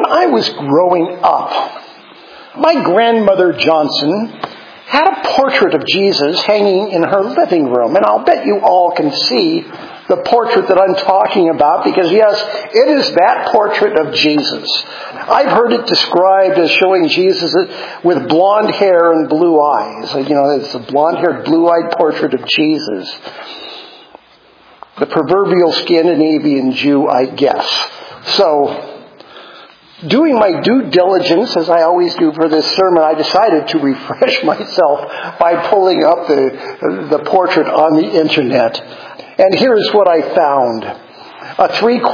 When I was growing up, my grandmother Johnson had a portrait of Jesus hanging in her living room. And I'll bet you all can see the portrait that I'm talking about because, yes, it is that portrait of Jesus. I've heard it described as showing Jesus with blonde hair and blue eyes. You know, it's a blonde-haired, blue-eyed portrait of Jesus. The proverbial Scandinavian Jew, I guess. So, doing my due diligence, as I always do for this sermon, I decided to refresh myself by pulling up the portrait on the internet. And here's what I found. A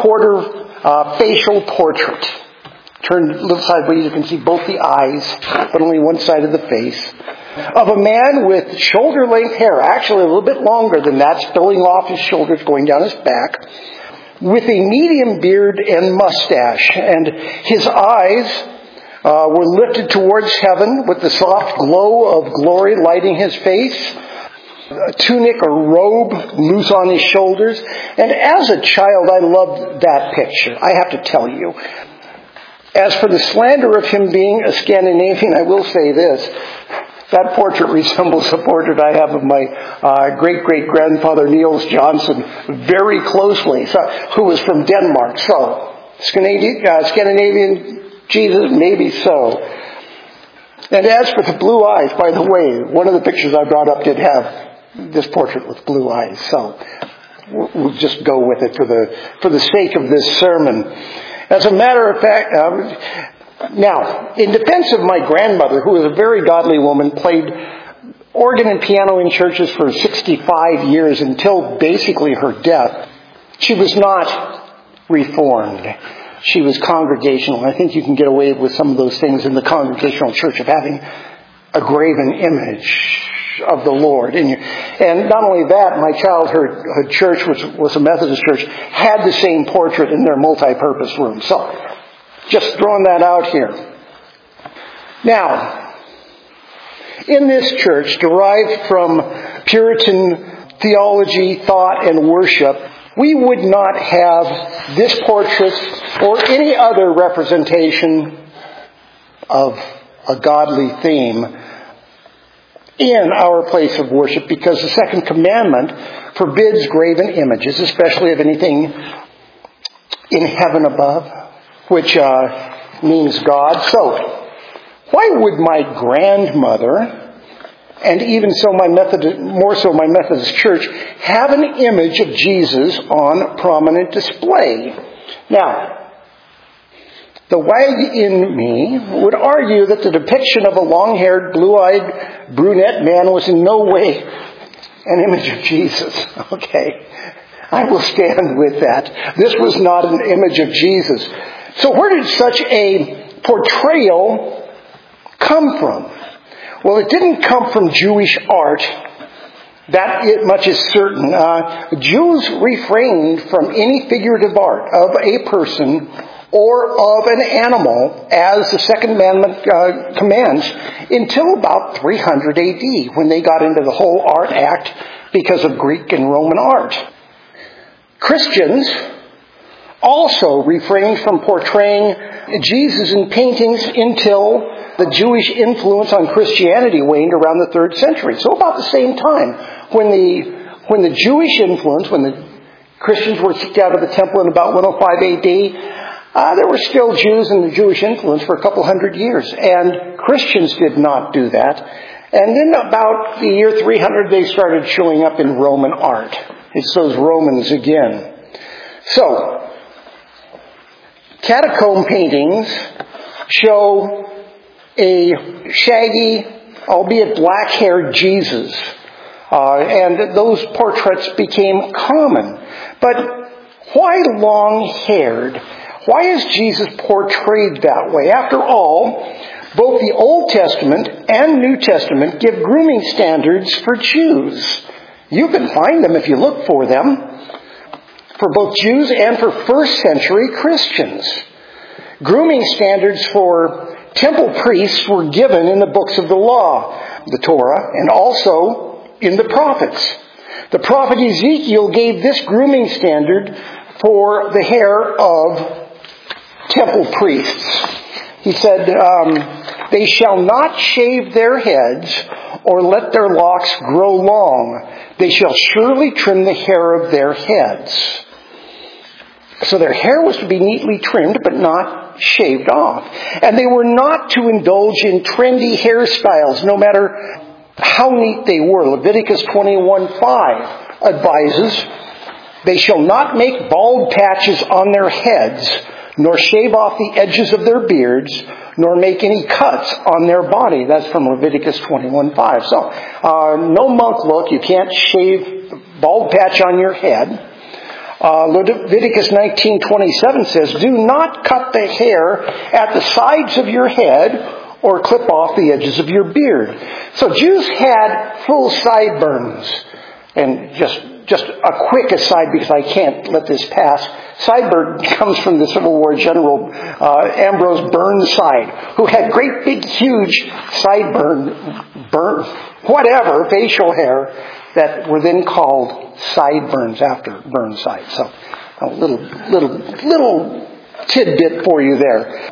3/4 facial portrait. Turned left sideways, you can see both the eyes, but only one side of the face. Of a man with shoulder-length hair, actually a little bit longer than that, spilling off his shoulders, going down his back, with a medium beard and mustache. And his eyes were lifted towards heaven with the soft glow of glory lighting his face. A tunic or robe loose on his shoulders. And as a child, I loved that picture, I have to tell you. As for the slander of him being a Scandinavian, I will say this. That portrait resembles the portrait I have of my great-great-grandfather Niels Johnson very closely, who was from Denmark. So, Scandinavian Jesus, maybe so. And as for the blue eyes, by the way, one of the pictures I brought up did have this portrait with blue eyes. So, we'll just go with it for the sake of this sermon. As a matter of fact, now, in defense of my grandmother, who was a very godly woman, played organ and piano in churches for 65 years until basically her death, she was not Reformed. She was Congregational. I think you can get away with some of those things in the Congregational church of having a graven image of the Lord. And not only that, my childhood church, which was a Methodist church, had the same portrait in their multi-purpose room. So, just throwing that out here. Now, in this church, derived from Puritan theology, thought, and worship, we would not have this portrait or any other representation of a godly theme in our place of worship, because the second commandment forbids graven images, especially of anything in heaven above, which means God. So, why would my grandmother, and even so more so my Methodist church, have an image of Jesus on prominent display? Now, the wag in me would argue that the depiction of a long-haired, blue-eyed, brunette man was in no way an image of Jesus. Okay, I will stand with that. This was not an image of Jesus. So where did such a portrayal come from? Well, it didn't come from Jewish art. That much is certain. Jews refrained from any figurative art of a person or of an animal, as the Second Commandment commands, until about 300 AD, when they got into the whole art act because of Greek and Roman art. Christians also refrained from portraying Jesus in paintings until the Jewish influence on Christianity waned around the 3rd century. So about the same time, when the Jewish influence, when the Christians were kicked out of the temple in about 105 AD, there were still Jews in the Jewish influence for a couple hundred years. And Christians did not do that. And then about the year 300, they started showing up in Roman art. It's those Romans again. So, catacomb paintings show a shaggy, albeit black-haired Jesus. And those portraits became common. But why long-haired? Why is Jesus portrayed that way? After all, both the Old Testament and New Testament give grooming standards for Jews. You can find them if you look for them, for both Jews and for first century Christians. Grooming standards for temple priests were given in the books of the law, the Torah, and also in the prophets. The prophet Ezekiel gave this grooming standard for the hair of temple priests. He said, they shall not shave their heads or let their locks grow long. They shall surely trim the hair of their heads. So their hair was to be neatly trimmed, but not shaved off. And they were not to indulge in trendy hairstyles, no matter how neat they were. Leviticus 21:5 advises, they shall not make bald patches on their heads, nor shave off the edges of their beards, nor make any cuts on their body. That's from Leviticus 21:5. So, no monk look. You can't shave bald patch on your head. Leviticus 19:27 says, do not cut the hair at the sides of your head or clip off the edges of your beard. So Jews had full sideburns. And just a quick aside, because I can't let this pass. Sideburn comes from the Civil War General Ambrose Burnside, who had great big huge facial hair that were then called sideburns after Burnside. So a little tidbit for you there.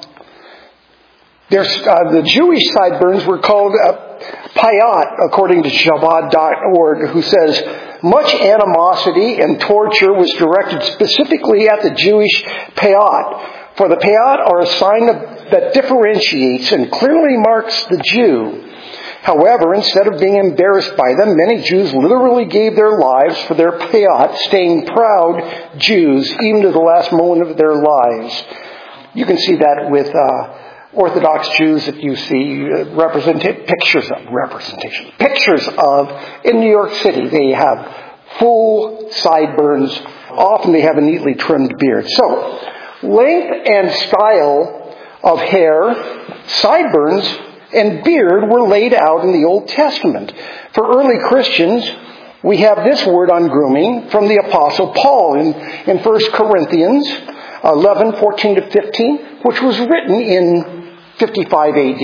The Jewish sideburns were called payat, according to Chabad.org, who says, much animosity and torture was directed specifically at the Jewish payat. For the payat are a sign that differentiates and clearly marks the Jew. However, instead of being embarrassed by them, many Jews literally gave their lives for their payat, staying proud Jews even to the last moment of their lives. You can see that with Orthodox Jews that you see pictures of in New York City. They have full sideburns. Often they have a neatly trimmed beard. So, length and style of hair, sideburns, and beard were laid out in the Old Testament. For early Christians, we have this word on grooming from the Apostle Paul in 1 Corinthians 11:14-15, which was written in 55 AD.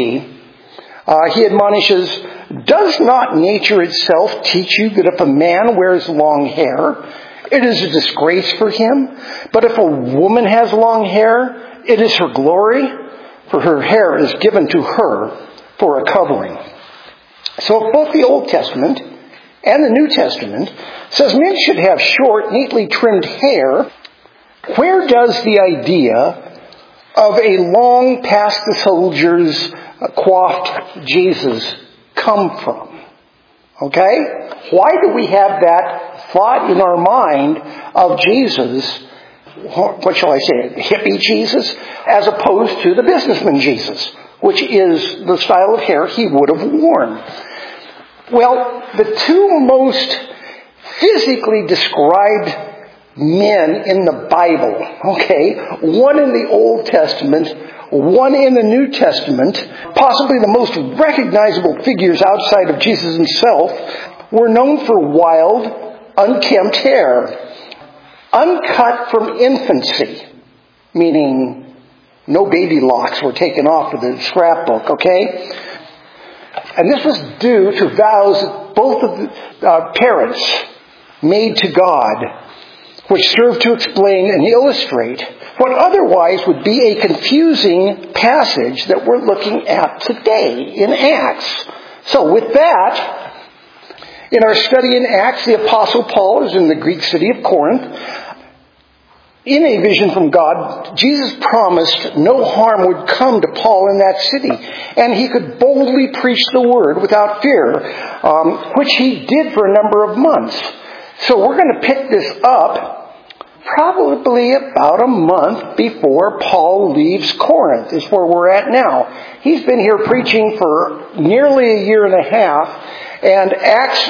He admonishes, does not nature itself teach you that if a man wears long hair, it is a disgrace for him? But if a woman has long hair, it is her glory, for her hair is given to her for a covering. So both the Old Testament and the New Testament says men should have short, neatly trimmed hair. Where does the idea of a long past the soldiers coiffed Jesus come from? Okay? Why do we have that thought in our mind of Jesus, what shall I say, hippie Jesus, as opposed to the businessman Jesus, which is the style of hair he would have worn? Well, the two most physically described men in the Bible, okay, one in the Old Testament, one in the New Testament, possibly the most recognizable figures outside of Jesus himself, were known for wild, unkempt hair, uncut from infancy, meaning no baby locks were taken off of the scrapbook, okay? And this was due to vows that both of the parents made to God, which serve to explain and illustrate what otherwise would be a confusing passage that we're looking at today in Acts. So with that, in our study in Acts, the Apostle Paul is in the Greek city of Corinth. In a vision from God, Jesus promised no harm would come to Paul in that city, and he could boldly preach the word without fear, which he did for a number of months. So we're going to pick this up probably about a month before Paul leaves Corinth, is where we're at now. He's been here preaching for nearly a year and a half, and Acts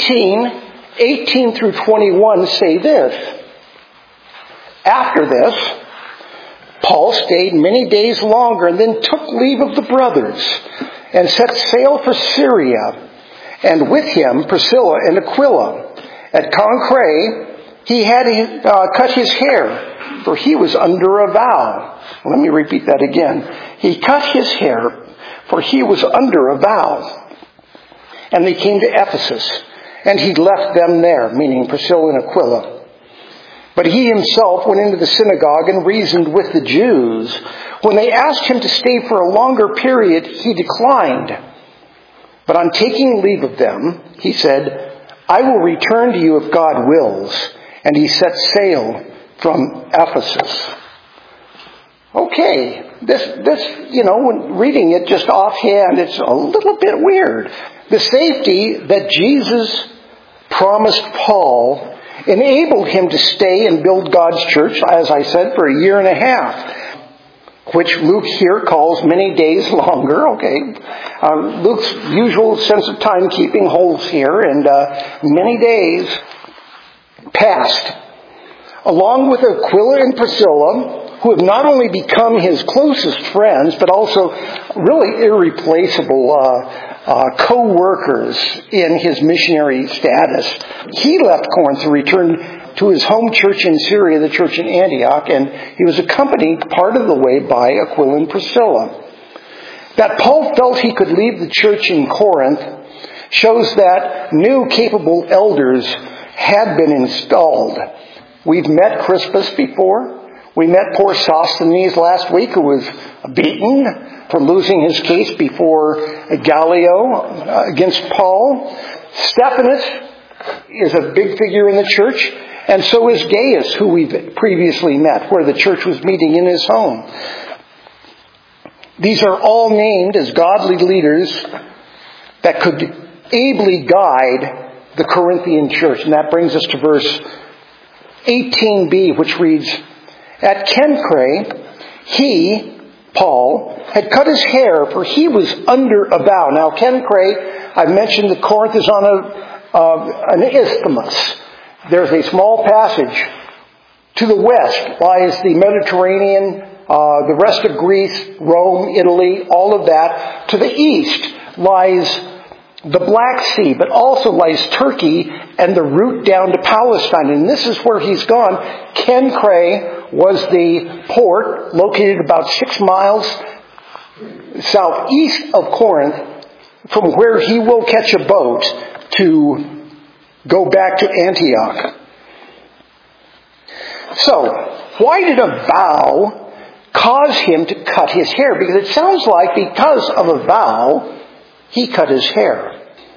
18 through 21 say this. After this, Paul stayed many days longer and then took leave of the brothers and set sail for Syria, and with him Priscilla and Aquila. At Cenchreae, he had cut his hair, for he was under a vow. Let me repeat that again. He cut his hair, for he was under a vow. And they came to Ephesus, and he left them there, meaning Priscilla and Aquila. But he himself went into the synagogue and reasoned with the Jews. When they asked him to stay for a longer period, he declined. But on taking leave of them, he said, I will return to you if God wills. And he set sail from Ephesus. Okay, this, when reading it just offhand, it's a little bit weird. The safety that Jesus promised Paul enabled him to stay and build God's church, as I said, for a year and a half, which Luke here calls many days longer. Okay, Luke's usual sense of timekeeping holds here, and many days passed, along with Aquila and Priscilla, who have not only become his closest friends, but also really irreplaceable co-workers in his missionary status. He left Corinth to return to his home church in Syria, the church in Antioch, and he was accompanied part of the way by Aquila and Priscilla. That Paul felt he could leave the church in Corinth shows that new capable elders had been installed. We've met Crispus before. We met poor Sosthenes last week, who was beaten for losing his case before Gallio against Paul. Stephanus is a big figure in the church, and so is Gaius, who we've previously met, where the church was meeting in his home. These are all named as godly leaders that could ably guide the Corinthian church. And that brings us to verse 18b, which reads, At Cenchreae, he, Paul, had cut his hair, for he was under a vow. Now, Cenchreae, I mentioned that Corinth is on an isthmus. There's a small passage. To the west lies the Mediterranean, the rest of Greece, Rome, Italy, all of that. To the east lies the Black Sea, but also lies Turkey and the route down to Palestine. And this is where he's gone. Cenchreae was the port located about 6 miles southeast of Corinth, from where he will catch a boat to go back to Antioch. So, why did a vow cause him to cut his hair? Because it sounds like because of a vow, he cut his hair.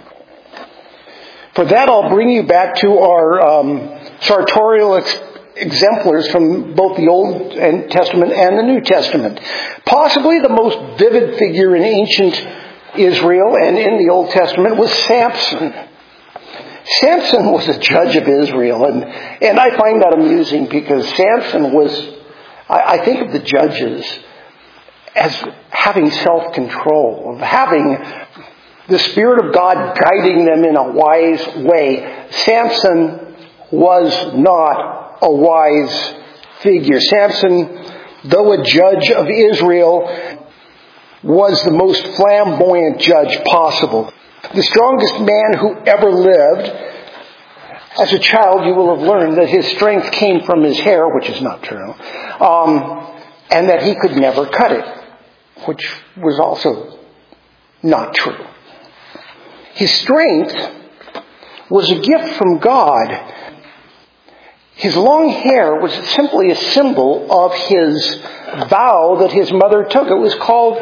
For that, I'll bring you back to our sartorial exemplars from both the Old Testament and the New Testament. Possibly the most vivid figure in ancient Israel and in the Old Testament was Samson. Samson was a judge of Israel, and I find that amusing because Samson was, I think of the judges as having self-control, of having the Spirit of God guiding them in a wise way. Samson was not a wise figure. Samson, though a judge of Israel, was the most flamboyant judge possible. The strongest man who ever lived. As a child, you will have learned that his strength came from his hair, which is not true, and that he could never cut it, which was also not true. His strength was a gift from God. His long hair was simply a symbol of his vow that his mother took. It was called,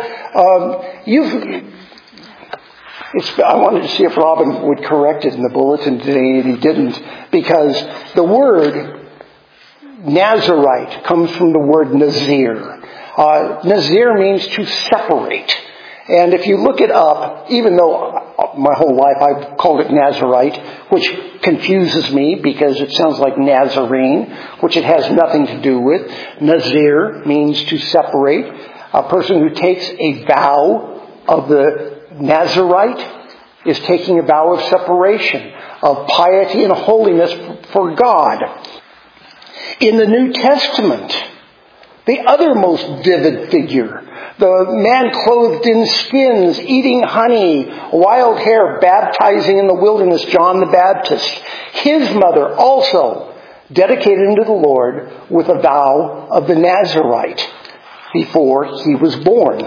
I wanted to see if Robin would correct it in the bulletin today, and he didn't, because the word Nazarite comes from the word Nazir. Nazir means to separate. And if you look it up, even though my whole life I've called it Nazarite, which confuses me because it sounds like Nazarene, which it has nothing to do with. Nazir means to separate. A person who takes a vow of the Nazarite is taking a vow of separation, of piety and holiness for God. In the New Testament, the other most vivid figure, the man clothed in skins, eating honey, wild hair, baptizing in the wilderness, John the Baptist. His mother also dedicated him to the Lord with a vow of the Nazarite before he was born.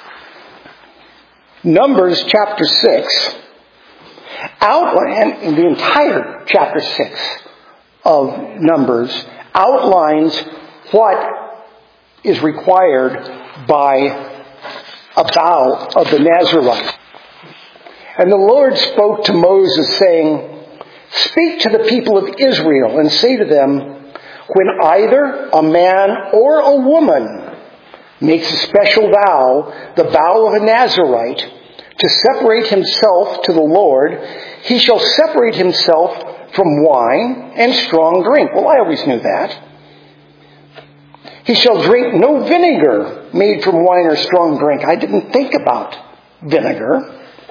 Numbers chapter 6 outline, and the entire chapter 6 of Numbers outlines what is required by a vow of the Nazarite. And the Lord spoke to Moses, saying, "Speak to the people of Israel and say to them, when either a man or a woman makes a special vow, the vow of a Nazarite, to separate himself to the Lord, he shall separate himself from wine and strong drink." Well, I always knew that. "He shall drink no vinegar made from wine or strong drink." I didn't think about vinegar.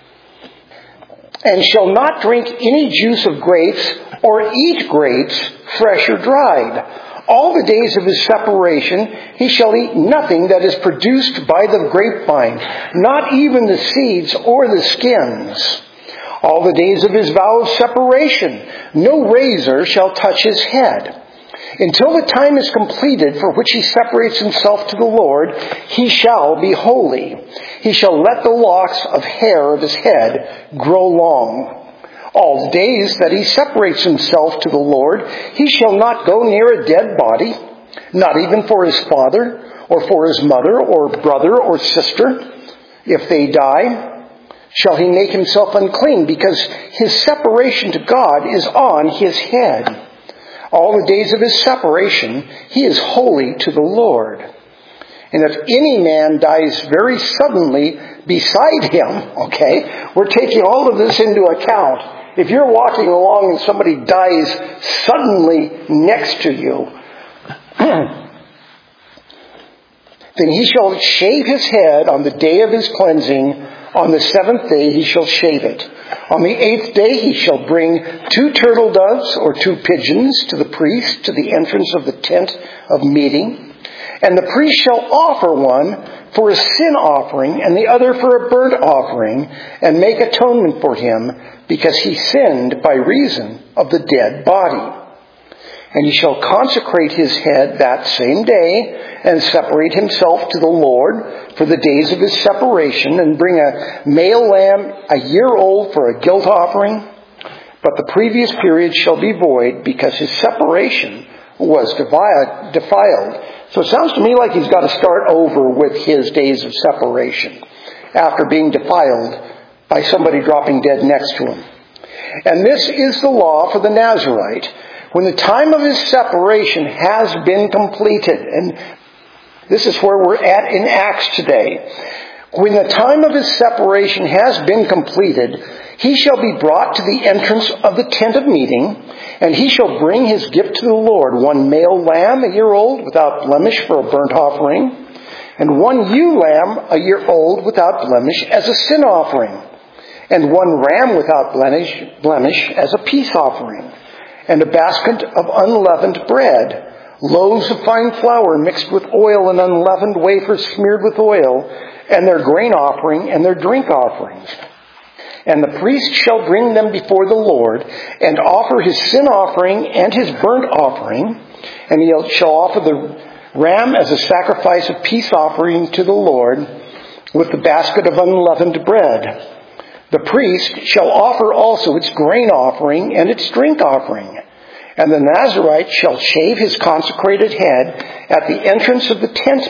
"And shall not drink any juice of grapes or eat grapes, fresh or dried. All the days of his separation he shall eat nothing that is produced by the grapevine, not even the seeds or the skins. All the days of his vow of separation, no razor shall touch his head. Until the time is completed for which he separates himself to the Lord, he shall be holy. He shall let the locks of hair of his head grow long. All the days that he separates himself to the Lord, he shall not go near a dead body, not even for his father, or for his mother, or brother, or sister. If they die, shall he make himself unclean, because his separation to God is on his head. All the days of his separation, he is holy to the Lord. And if any man dies very suddenly beside him," okay, we're taking all of this into account. If you're walking along and somebody dies suddenly next to you, then he shall shave his head on the day of his cleansing. On the 7th day he shall shave it. On the 8th day he shall bring 2 turtle doves or 2 pigeons to the priest to the entrance of the tent of meeting. And the priest shall offer one for a sin offering and the other for a burnt offering, and make atonement for him, because he sinned by reason of the dead body. And he shall consecrate his head that same day, and separate himself to the Lord for the days of his separation, and bring a male lamb a year old for a guilt offering. But the previous period shall be void, because his separation was defiled. So it sounds to me like he's got to start over with his days of separation after being defiled by somebody dropping dead next to him. And this is the law for the Nazarite. When the time of his separation has been completed, and this is where we're at in Acts today. When the time of his separation has been completed, he shall be brought to the entrance of the tent of meeting, and he shall bring his gift to the Lord, 1 male lamb a year old without blemish for a burnt offering, and 1 ewe lamb a year old without blemish as a sin offering, and 1 ram without blemish as a peace offering, and a basket of unleavened bread, loaves of fine flour mixed with oil and unleavened wafers smeared with oil, and their grain offering and their drink offerings. And the priest shall bring them before the Lord, and offer his sin offering and his burnt offering, and he shall offer the ram as a sacrifice of peace offering to the Lord, with the basket of unleavened bread. The priest shall offer also its grain offering and its drink offering. And the Nazarite shall shave his consecrated head at the entrance of the tent of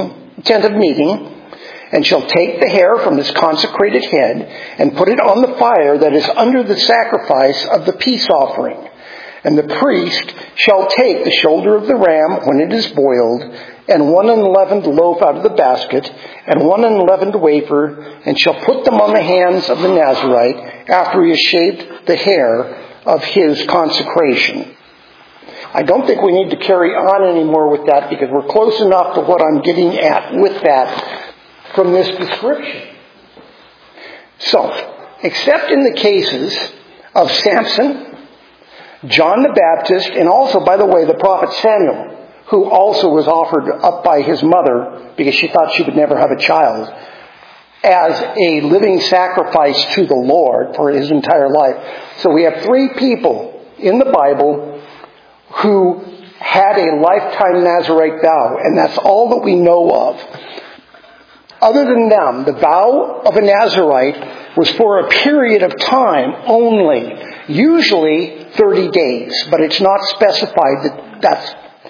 meeting, and shall take the hair from his consecrated head, and put it on the fire that is under the sacrifice of the peace offering. And the priest shall take the shoulder of the ram when it is boiled, and 1 unleavened loaf out of the basket, and 1 unleavened wafer, and shall put them on the hands of the Nazarite after he has shaved the hair of his consecration. I don't think we need to carry on anymore with that, because we're close enough to what I'm getting at with that from this description. So, except in the cases of Samson, John the Baptist, and also, by the way, the prophet Samuel, who also was offered up by his mother because she thought she would never have a child, as a living sacrifice to the Lord for his entire life. So we have 3 people in the Bible who had a lifetime Nazarite vow, and that's all that we know of. Other than them, the vow of a Nazarite was for a period of time only, usually 30 days, but it's not specified that that's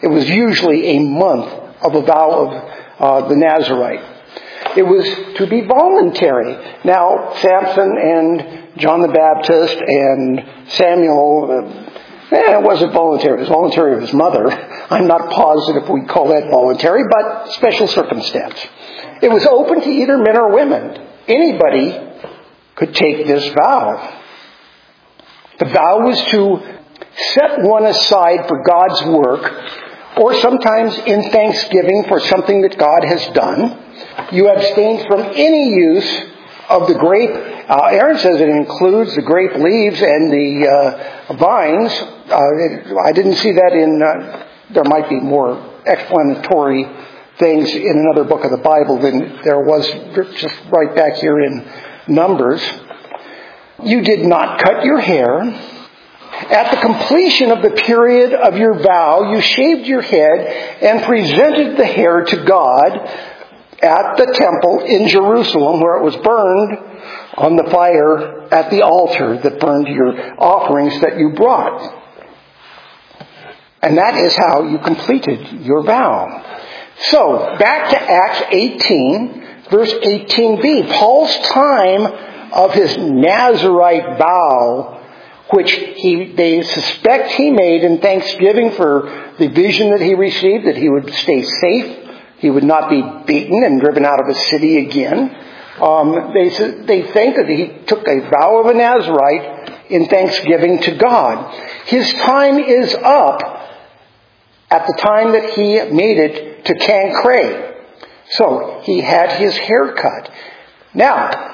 It was usually a month of a vow of the Nazarite. It was to be voluntary. Now, Samson and John the Baptist and Samuel, it wasn't voluntary. It was voluntary of his mother. I'm not positive we call that voluntary, but special circumstance. It was open to either men or women. Anybody could take this vow. The vow was to set one aside for God's work, or sometimes in thanksgiving for something that God has done. You abstain from any use of the grape. Aaron says it includes the grape leaves and the vines. I didn't see that in... there might be more explanatory things in another book of the Bible than there was just right back here in Numbers. You did not cut your hair. At the completion of the period of your vow, you shaved your head and presented the hair to God at the temple in Jerusalem, where it was burned on the fire at the altar that burned your offerings that you brought. And that is how you completed your vow. So, back to Acts 18, verse 18b. Paul's time of his Nazarite vow, which they suspect he made in thanksgiving for the vision that he received, that he would stay safe, he would not be beaten and driven out of a city again. They think that he took a vow of a Nazarite in thanksgiving to God. His time is up at the time that he made it to Cancray. So he had his hair cut. Now,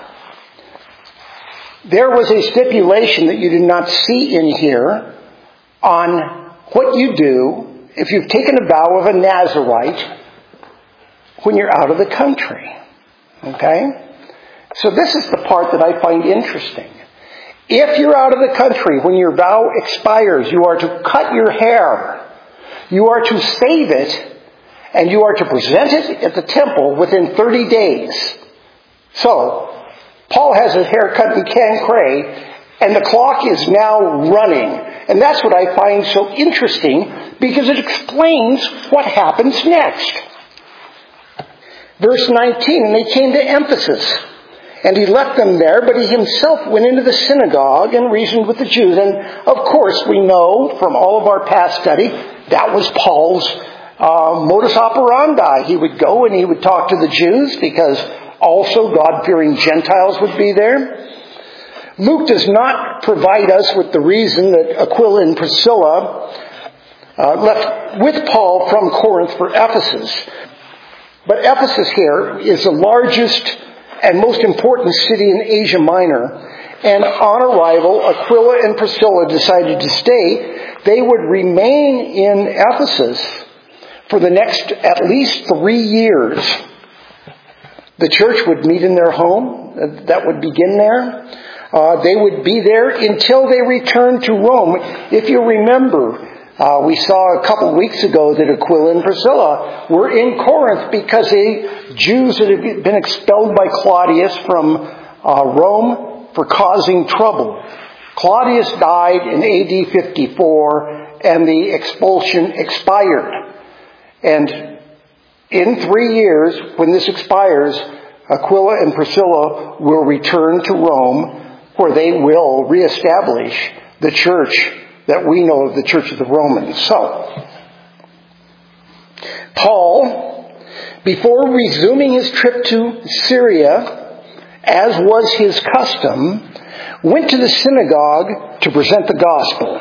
there was a stipulation that you did not see in here on what you do if you've taken a vow of a Nazarite when you're out of the country. Okay? So this is the part that I find interesting. If you're out of the country when your vow expires, you are to cut your hair. You are to save it, and you are to present it at the temple within 30 days. So, Paul has his hair cut in Cancray, and the clock is now running. And that's what I find so interesting, because it explains what happens next. Verse 19, and they came to Ephesus, and he left them there, but he himself went into the synagogue and reasoned with the Jews. And of course, we know from all of our past study, that was Paul's modus operandi. He would go and he would talk to the Jews, because also God-fearing Gentiles would be there. Luke does not provide us with the reason that Aquila and Priscilla left with Paul from Corinth for Ephesus. But Ephesus here is the largest and most important city in Asia Minor. And on arrival, Aquila and Priscilla decided to stay. They would remain in Ephesus for the next at least 3 years. The church would meet in their home. That would begin there. They would be there until they returned to Rome. If you remember, we saw a couple of weeks ago that Aquila and Priscilla were in Corinth because the Jews that had been expelled by Claudius from Rome for causing trouble. Claudius died in AD 54 and the expulsion expired. And in 3 years, when this expires, Aquila and Priscilla will return to Rome, where they will reestablish the church that we know of, the Church of the Romans. So, Paul, before resuming his trip to Syria, as was his custom, went to the synagogue to present the gospel.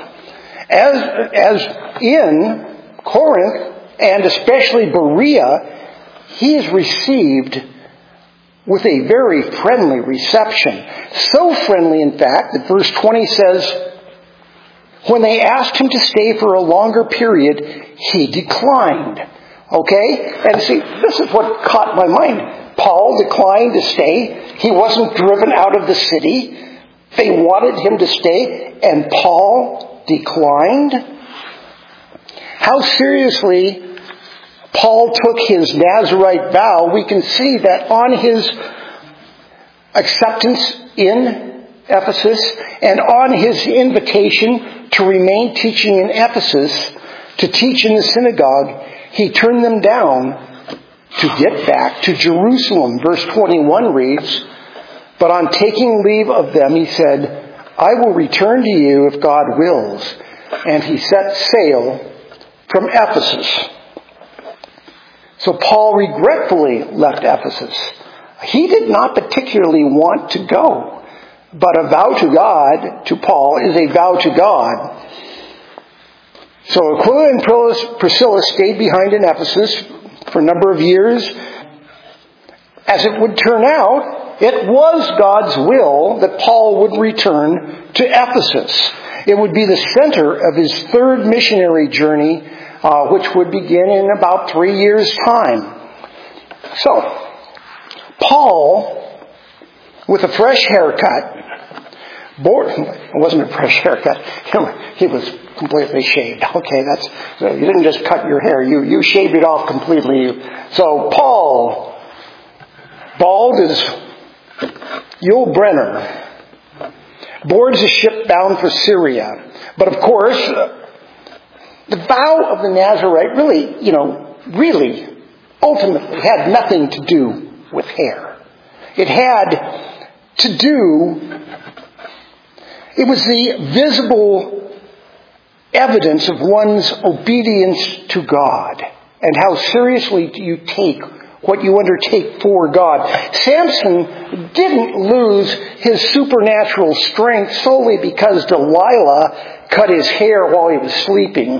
As in Corinth, and especially Berea, he is received with a very friendly reception. So friendly, in fact, that verse 20 says, when they asked him to stay for a longer period, he declined. Okay? And see, this is what caught my mind. Paul declined to stay. He wasn't driven out of the city. They wanted him to stay, and Paul declined. How seriously Paul took his Nazarite vow, we can see that on his acceptance in Ephesus and on his invitation to remain teaching in Ephesus, to teach in the synagogue, he turned them down to get back to Jerusalem. Verse 21 reads, "But on taking leave of them, he said, 'I will return to you if God wills.' And he set sail from Ephesus." So Paul regretfully left Ephesus. He did not particularly want to go. But a vow to God, to Paul, is a vow to God. So Aquila and Priscilla stayed behind in Ephesus for a number of years. As it would turn out, it was God's will that Paul would return to Ephesus. It would be the center of his third missionary journey, which would begin in about 3 years' time. So, Paul, with a fresh haircut, it wasn't a fresh haircut. He was completely shaved. Okay, you didn't just cut your hair. You shaved it off completely. So Paul, bald as Yul Brynner, boards a ship bound for Syria. But of course, the vow of the Nazarite really, ultimately had nothing to do with hair. It had to do, it was the visible evidence of one's obedience to God and how seriously you take what you undertake for God. Samson didn't lose his supernatural strength solely because Delilah cut his hair while he was sleeping.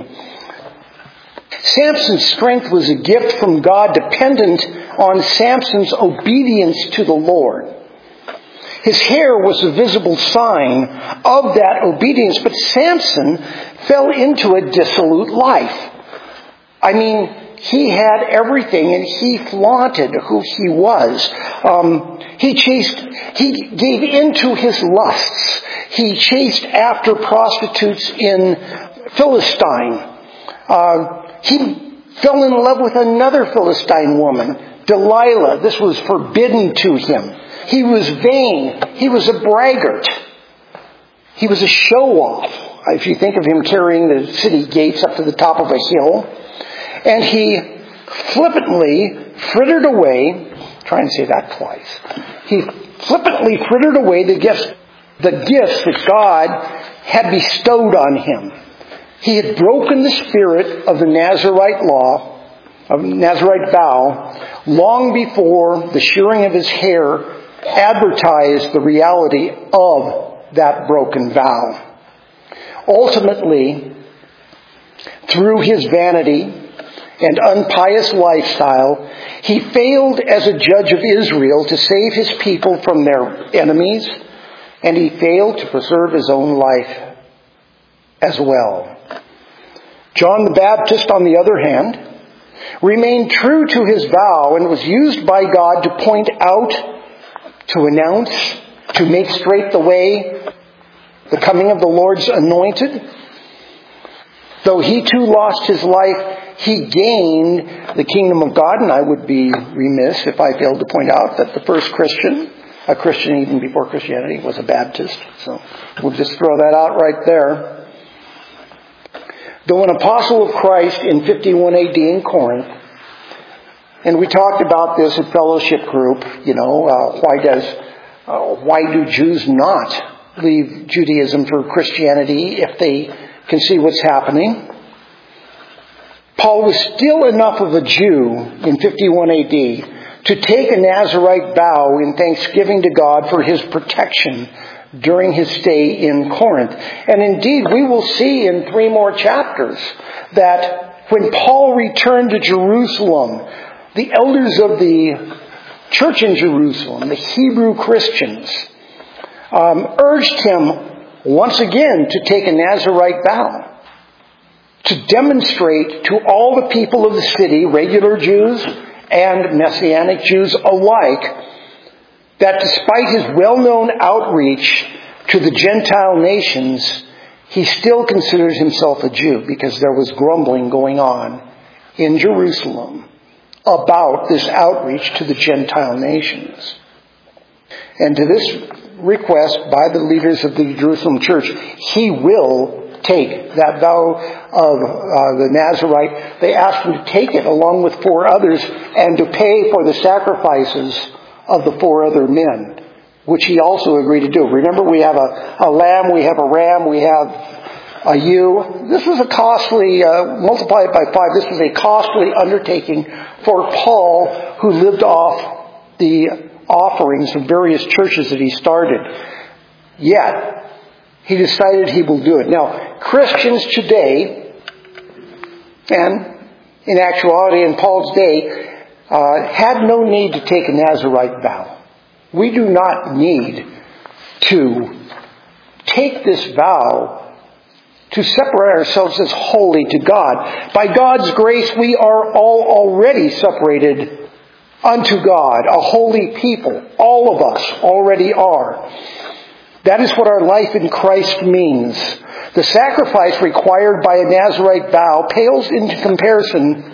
Samson's strength was a gift from God dependent on Samson's obedience to the Lord. His hair was a visible sign of that obedience, but Samson fell into a dissolute life. I mean, he had everything and he flaunted who he was. He gave into his lusts. He chased after prostitutes in Philistine. He fell in love with another Philistine woman, Delilah. This was forbidden to him. He was vain. He was a braggart. He was a show-off. If you think of him carrying the city gates up to the top of a hill. And he flippantly frittered away, try and say that twice. He flippantly frittered away the gifts that God had bestowed on him. He had broken the spirit of the Nazarite law, of Nazarite vow, long before the shearing of his hair advertised the reality of that broken vow. Ultimately, through his vanity and unpious lifestyle, he failed as a judge of Israel to save his people from their enemies, and he failed to preserve his own life as well. John the Baptist, on the other hand, remained true to his vow and was used by God to point out, to announce, to make straight the way, the coming of the Lord's anointed. Though he too lost his life, he gained the kingdom of God, and I would be remiss if I failed to point out that the first Christian, a Christian even before Christianity, was a Baptist. So we'll just throw that out right there. Though an apostle of Christ in 51 AD in Corinth, and we talked about this at fellowship group, why do Jews not leave Judaism for Christianity if they can see what's happening? Paul was still enough of a Jew in 51 AD to take a Nazarite vow in thanksgiving to God for his protection during his stay in Corinth. And indeed, we will see in 3 more chapters that when Paul returned to Jerusalem, the elders of the church in Jerusalem, the Hebrew Christians, urged him once again to take a Nazarite vow, to demonstrate to all the people of the city, regular Jews and Messianic Jews alike, that despite his well-known outreach to the Gentile nations, he still considers himself a Jew because there was grumbling going on in Jerusalem about this outreach to the Gentile nations. And to this request by the leaders of the Jerusalem church, he will take that vow of the Nazirite, they asked him to take it along with 4 others and to pay for the sacrifices of the 4 other men, which he also agreed to do. Remember, we have a lamb, we have a ram, we have a ewe. This is a costly, multiply it by 5, this is a costly undertaking for Paul, who lived off the offerings of various churches that he started. Yet, he decided he will do it. Now, Christians today, and in actuality in Paul's day, had no need to take a Nazirite vow. We do not need to take this vow to separate ourselves as holy to God. By God's grace, we are all already separated unto God, a holy people. All of us already are. That is what our life in Christ means. The sacrifice required by a Nazirite vow pales in comparison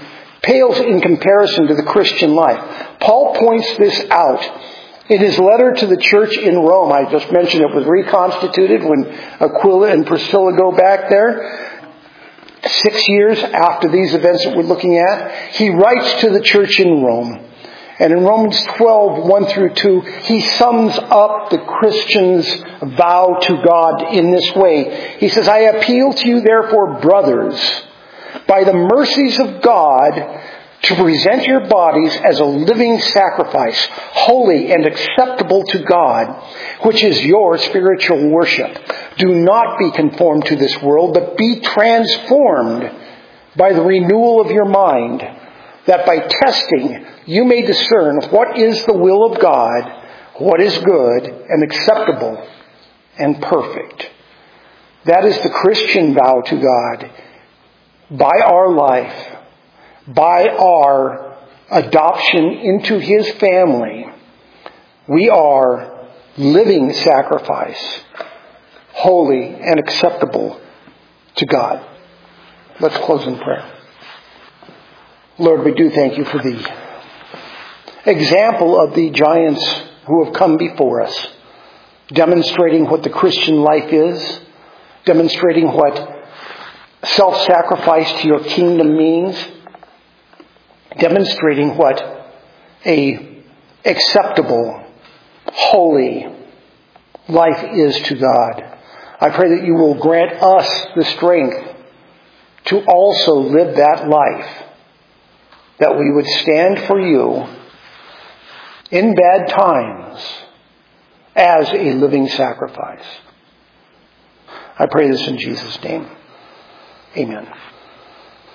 to the Christian life. Paul points this out in his letter to the church in Rome. I just mentioned it was reconstituted when Aquila and Priscilla go back there. 6 years after these events that we're looking at, he writes to the church in Rome. And in Romans 12, 1 through 2, he sums up the Christian's vow to God in this way. He says, I appeal to you, therefore, brothers, by the mercies of God, to present your bodies as a living sacrifice, holy and acceptable to God, which is your spiritual worship. Do not be conformed to this world, but be transformed by the renewal of your mind, that by testing you may discern what is the will of God, what is good and acceptable and perfect. That is the Christian vow to God. By our life, by our adoption into His family, we are living sacrifice, holy and acceptable to God. Let's close in prayer. Lord, we do thank you for the example of the giants who have come before us, demonstrating what the Christian life is, demonstrating what self-sacrifice to your kingdom means, demonstrating what a acceptable, holy life is to God. I pray that you will grant us the strength to also live that life, that we would stand for you in bad times as a living sacrifice. I pray this in Jesus' name. Amen.